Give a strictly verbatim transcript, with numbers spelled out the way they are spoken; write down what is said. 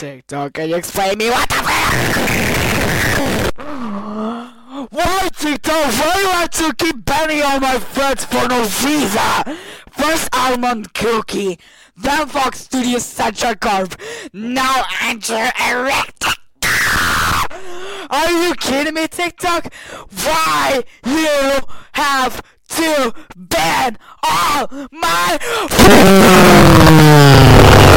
TikTok. Can you explain me what the fuck? Why TikTok? Why do you have to keep banning all my friends for no reason? First Almond Cookie, then Fox Studios Central Corp, now Andrew Erect. Are you kidding me, TikTok? Why you have to ban all my